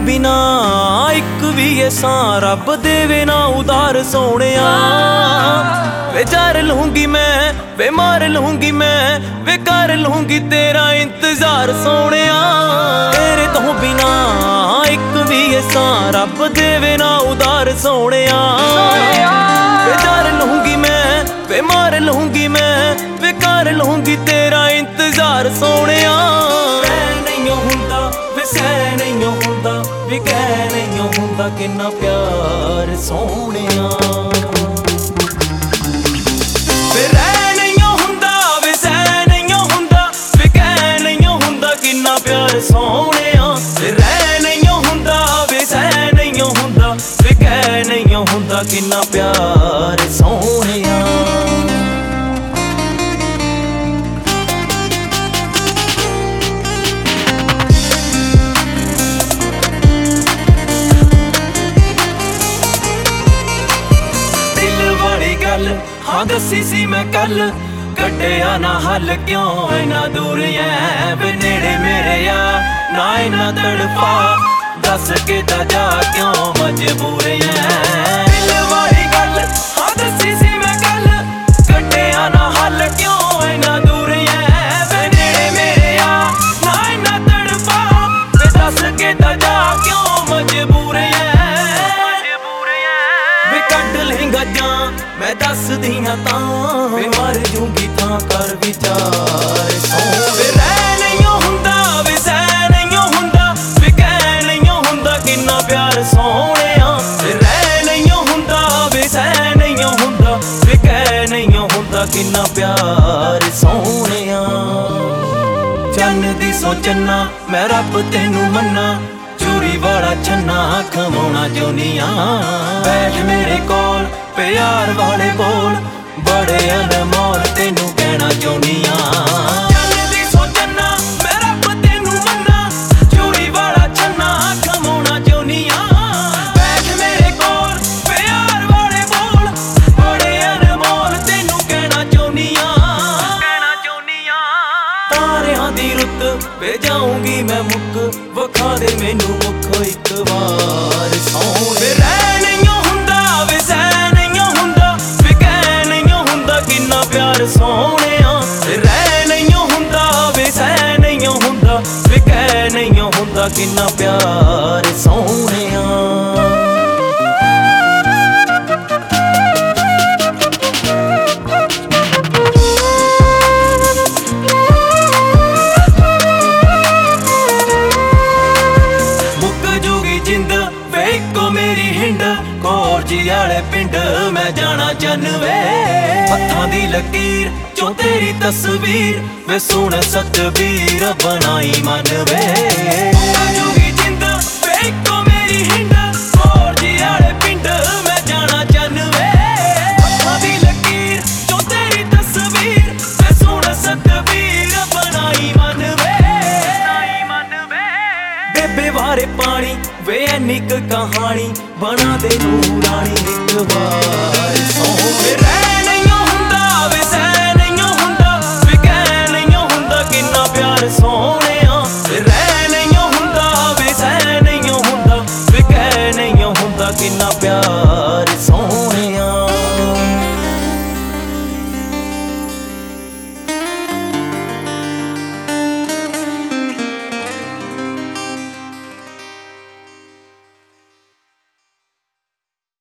बिना एक भी ऐसा रब देवे ना उधार सोहणिया। वे जार लूंगी मैं, वे मार लूंगी मैं, वे कर लूंगी तेरा इंतजार सोहणिया। तेरे तो बिना एक भी ऐसा रब देवे ना उधार सोहणिया। वे जार लूंगी मैं, वे मार लूंगी मैं, वे कर लूंगी तेरा इंतजार सोहणिया। सह नहीं हुंदा वे कह नहीं हुंदा किन्ना प्यार सोहणिया। वे रह नहीं हुंदा वे सह नहीं हुंदा वे कह नहीं हुंदा किन्ना प्यार सोहणिया। वे रह नहीं हुंदा वे सह नहीं हुंदा वे कह नहीं हुंदा किन्ना प्यार सोहणिया। हाँ दसी सी मैं कल कटिया ना हल क्यों इना दूर है वे नेड़े मेरे या ना इना तड़पा दस के जा क्यों मजबूर है। दिल वाली गल हाँ दसी सी मैं कल कटिया ना हल क्यों इना दूर है वे नेड़े मेरे या ना इना तड़पा वे दस के जा क्यों मजबूर है। वे कट लेंगा जा मैं दस दियां तां वे मर जूंगी थां कर विचार सो। वे रह नहीं हुंदा वे सह नहीं हुंदा वे कह नहीं हुंदा किन्ना प्यार सोहणिया। वे रह नहीं हुंदा वे सह नहीं हुंदा वे कह नहीं हुंदा किन्ना प्यार सोहणिया। चन्न दी सोचना मैं रब तेनू मन्ना चूड़ी वाला छन्ना खवाउणा जोनिया। बैठ मेरे कोल प्यार वाले बोल बड़े अनमोल तेनू कहना जोनिया। चन्न दी सोचना मैं रब तेनू मन्ना चूड़ी वाला छन्ना खवाउणा जोनिया। बैठ मेरे कोल प्यार वाले बोल बड़े अनमोल तेनू कहना जोनिया। तारियां दी रुत वे जाऊंगी मैं मुक वखा दे मैनू मुख एक बार सौ। वे रह नहीं हुंदा वे सह नहीं हुंदा वे कह नहीं हुंदा किन्ना प्यार सोहणिया। वे रह नहीं हुंदा वे सह नहीं हुंदा वे कह नहीं हुंदा किन्ना प्यार सोहणिया। वाले पिंड मैं जाना चनवे हत्थां दी लकीर चो तेरी तस्वीर वे सुन सतबीर बनाई मन वे। जूगी जिंद वे इको मेरी हिंड और जी वाले पिंड मैं जाना चनवे हत्थां दी लकीर चो तेरी तस्वीर वे सुन सतबीर बनाई मन वे। बेबे वारे पानी वे एनिक कहानी बना दे नूरानी एक बार सो। वे